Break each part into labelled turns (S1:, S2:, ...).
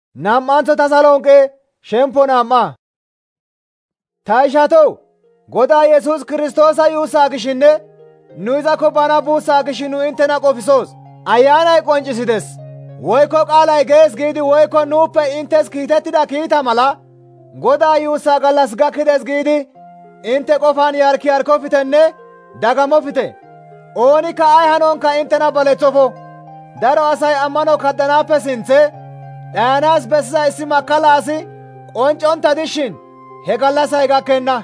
S1: Nam''anththo Tasalonqe shemppo nam''a. Ta ishatoo, Godaa Yesuus Kirstoosa yuussaa gishinne nu izakko bana buussaa gish nu inttena qofisoos. Ayanay qonccisides woykko qaalay gees giidi woykko nuuppe inttes kiitettida kiita mala Godaa yuussaa gallas gakkides giidi intte qofaan yarkofitenne dagammofite. Oonikka ay hanonkka inttena baleththofo. Daro asay ammano kaddanaappe sinthe dhayanaas bessiza issi makkala asi qonccontta dishin he gallassay gakkenna.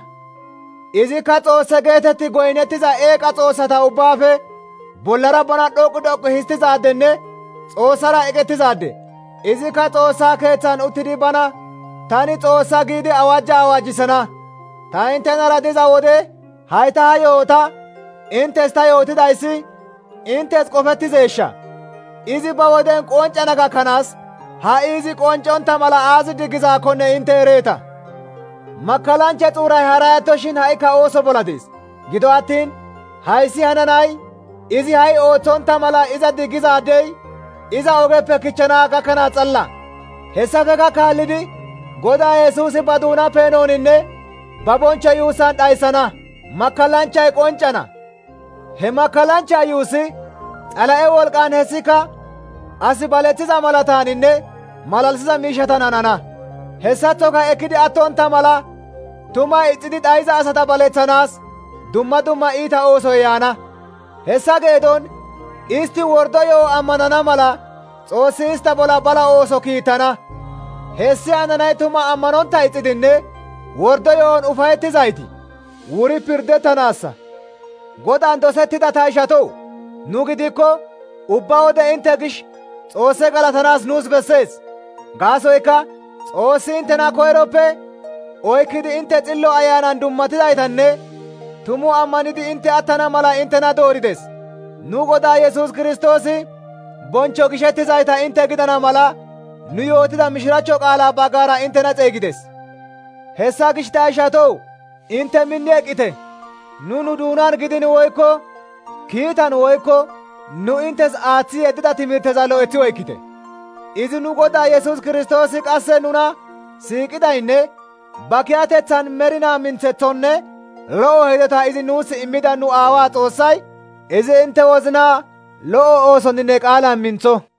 S1: Izikka Xoosse geetetti goynettiza eeqa xoossata ubbaafe bollara bana dhoqqu dhoqqu histtizaadenne Xoossara eqettizaade. Izikka Xoossaa keeththan uttidi bana tani Xoossa giidi awajja awajjisana. Ta inttenara diza wode hayta ha yoota inttes ta yootidayssi inttes qofettizeeshsha? Izi ba woden qonccana gakkanaas ha izi qoncconta mala aazi diggizaakkonne intte ereeta. Makkalanchcha xuuray haray attoshin ha'ikka ooso bolla dees. Gido attiin hayssi hananay izi ha'i ooththonta mala iza diggizaadey iza ogeppe kichchana gakkanaas xalla. Hessafekka kaallidi Godaa Yesuusi ba duuna peenooninne ba bonchcho yuussan dhayssana. Makkalanchchay qonccana. He makkalanchchaa yuussi Xala''e wolqqan hessika as baleththiza malataaninne malalisiza miishshatan hanana. Hessaththoka ekkidi attonta mala tumaa ixxidi dhayiza asata baleththanaas dumma dumma iita oosoy yaana. Hessa geedon istti wordo yo''o ammanana mala Xoossi istta bolla bala ooso kiittana. Hessi hananay tuma ammanontta ixxidinne wordo yo''on ufayettizayti wuri pirdettanaassa. Godaan dosettida ta ishatoo, nu gidikko ubba wode intte gish Xoosse galatanaas nuus bessees. Gaasoykka Xoossi inttena koyroppe oykkidi intte Xillo Ayanan dummatidaytanne tumu ammanidi intte attana mala inttena doorides. Nu Godaa Yesuus Kirstoosi bonchcho gishettizayta intte gidana mala nu yootida mishiraachcho qaalaa baggara inttena xeygides. Hessa gish ta ishatoo, intte minni eqqite. Nu duunan gidin woykko kiitan woykko nu inttes aaththi yeddida timirteza lo'eththi oykkite. Izi nu Godaa Yesuus Kirstoosi qasse nuna siiqidaynne ba kiyateththan merinaa minththeththonne lo'o hidota izi nuus immida nu Aawaa Xoossay izi intte wozinaa lo'o oosoninne qaalan minththo.